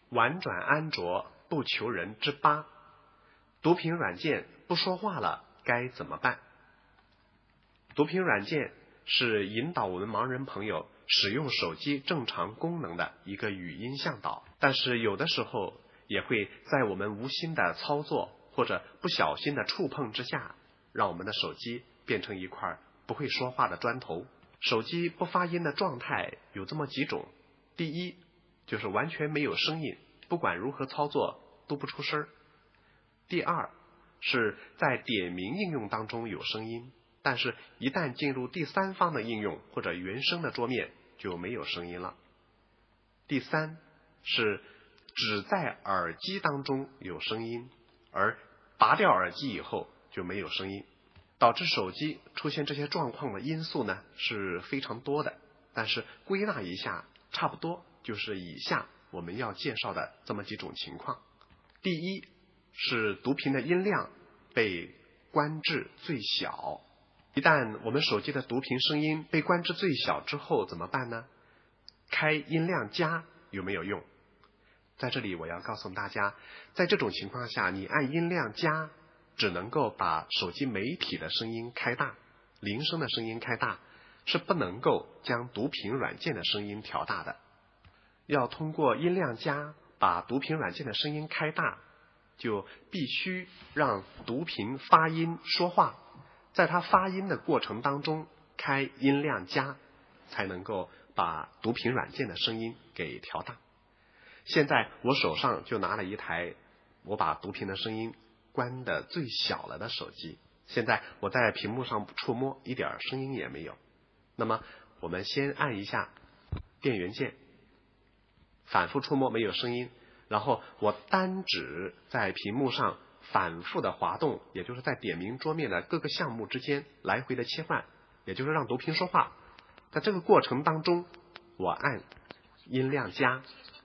婉转安卓不求人之8，读屏软件不说话了该怎么办？读屏软件是引导我们盲人朋友使用手机正常功能的一个语音向导，但是有的时候也会在我们无心的操作或者不小心的触碰之下，让我们的手机变成一块不会说话的砖头。手机不发音的状态有这么几种，第一就是完全没有声音，不管如何操作都不出声。第二是在点名应用当中有声音，但是一旦进入第三方的应用或者原生的桌面就没有声音了。第三是只在耳机当中有声音，而拔掉耳机以后就没有声音。导致手机出现这些状况的因素呢是非常多的，但是归纳一下差不多就是以下我们要介绍的这么几种情况。第一是读屏的音量被关至最小。一旦我们手机的读屏声音被关至最小之后怎么办呢？开音量加有没有用？在这里我要告诉大家，在这种情况下你按音量加只能够把手机媒体的声音开大，铃声的声音开大，是不能够将读屏软件的声音调大的。要通过音量加把读屏软件的声音开大，就必须让读屏发音说话，在它发音的过程当中开音量加，才能够把读屏软件的声音给调大。现在我手上就拿了一台我把读屏的声音关的最小了的手机，现在我在屏幕上触摸一点声音也没有。那么我们先按一下电源键，反复触摸没有声音，然后我单指在屏幕上反复的滑动，也就是在点名桌面的各个项目之间来回的切换，也就是让读屏说话。在这个过程当中我按音量加，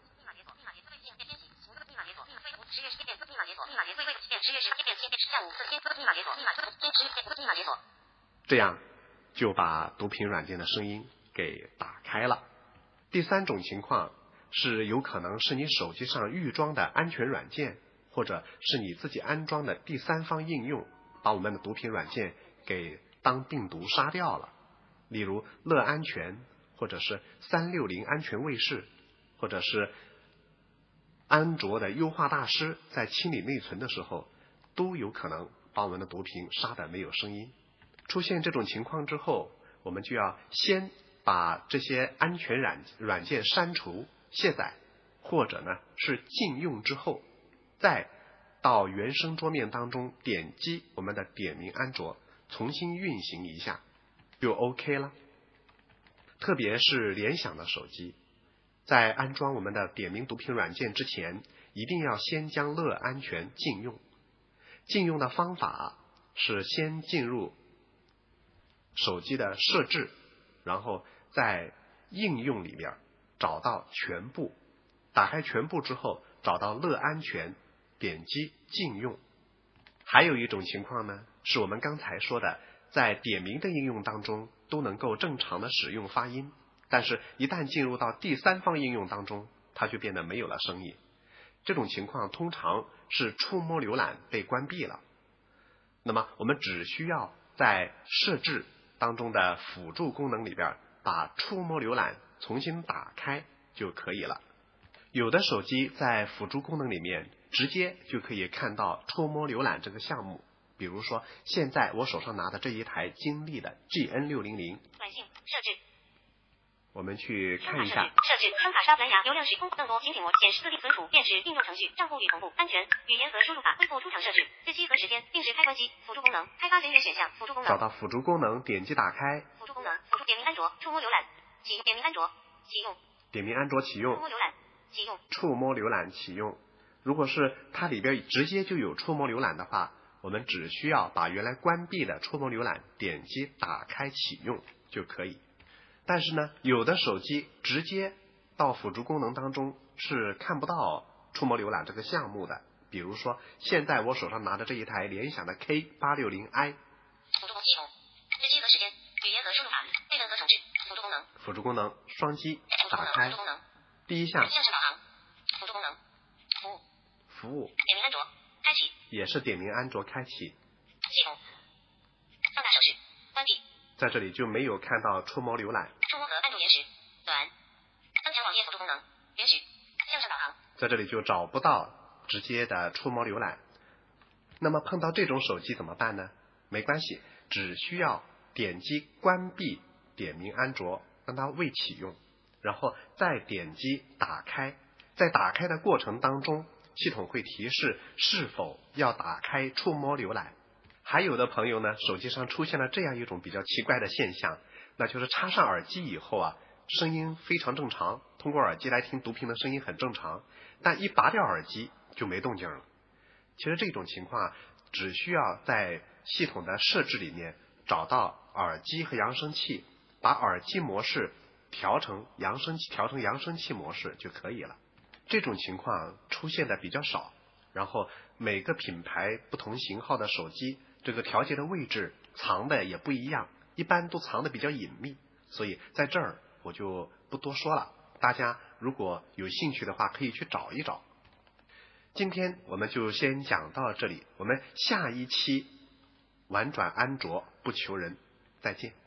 这样就把读屏软件的声音给打开了。第三种情况是有可能是你手机上预装的安全软件，或者是你自己安装的第三方应用，把我们的读屏软件给当病毒杀掉了。例如乐安全，或者是360安全卫士，或者是安卓的优化大师在清理内存的时候，都有可能把我们的读屏杀得没有声音。出现这种情况之后，我们就要先把这些安全软件删除卸载，或者呢是禁用之后，再到原生桌面当中点击我们的点名安卓重新运行一下就 OK 了。特别是联想的手机，在安装我们的点名读屏软件之前，一定要先将乐安全禁用。禁用的方法是先进入手机的设置，然后在应用里边找到全部，打开全部之后找到乐安全，点击禁用。还有一种情况呢，是我们刚才说的，在点名的应用当中都能够正常的使用发音，但是一旦进入到第三方应用当中，它就变得没有了声音。这种情况通常是触摸浏览被关闭了。那么我们只需要在设置当中的辅助功能里边把触摸浏览重新打开就可以了。有的手机在辅助功能里面直接就可以看到触摸浏览这个项目，比如说现在我手上拿的这一台金立的 GN600， 短信设置， 我们去看一下。 设置声卡刷蓝牙流量时空更多精品模显示字体存储辨识应用程序账户与同步安全语言和输入法恢复出厂设置日期和时间定时开关机辅助功能开发人员选项辅助功能找到辅助功能点击打开辅助功能辅助点名安卓触摸浏览启用点名安卓启用点名安卓启用触摸浏览启用触摸浏览启用。如果是它里边直接就有触摸浏览的话，我们只需要把原来关闭的触摸浏览点击打开启用就可以。但是呢，有的手机直接到辅助功能当中是看不到触摸浏览这个项目的，比如说现在我手上拿的这一台联想的 K860i， 辅助功能启动日期和时间语言和输入法备份和重置辅助功能辅助功能双击打开， 辅助功能第一项像是导航辅助功能服务点名安卓开启， 也是点名安卓开启。 系统放大手势关闭。 在这里就没有看到触摸浏览。 触摸和按住延时短。增强网页辅助功能允许向上导航。 在这里就找不到直接的触摸浏览。那么碰到这种手机怎么办呢？没关系，只需要点击关闭点名安卓，让它未启用，然后再点击打开。在打开的过程当中，系统会提示是否要打开触摸浏览。还有的朋友呢，手机上出现了这样一种比较奇怪的现象，那就是插上耳机以后啊，声音非常正常，通过耳机来听读屏的声音很正常，但一拔掉耳机就没动静了。其实这种情况只需要在系统的设置里面找到耳机和扬声器，把耳机模式调成扬声器模式就可以了。这种情况出现的比较少，然后每个品牌不同型号的手机这个调节的位置藏的也不一样，一般都藏的比较隐秘，所以在这儿我就不多说了，大家如果有兴趣的话可以去找一找。今天我们就先讲到这里，我们下一期玩转安卓不求人，再见。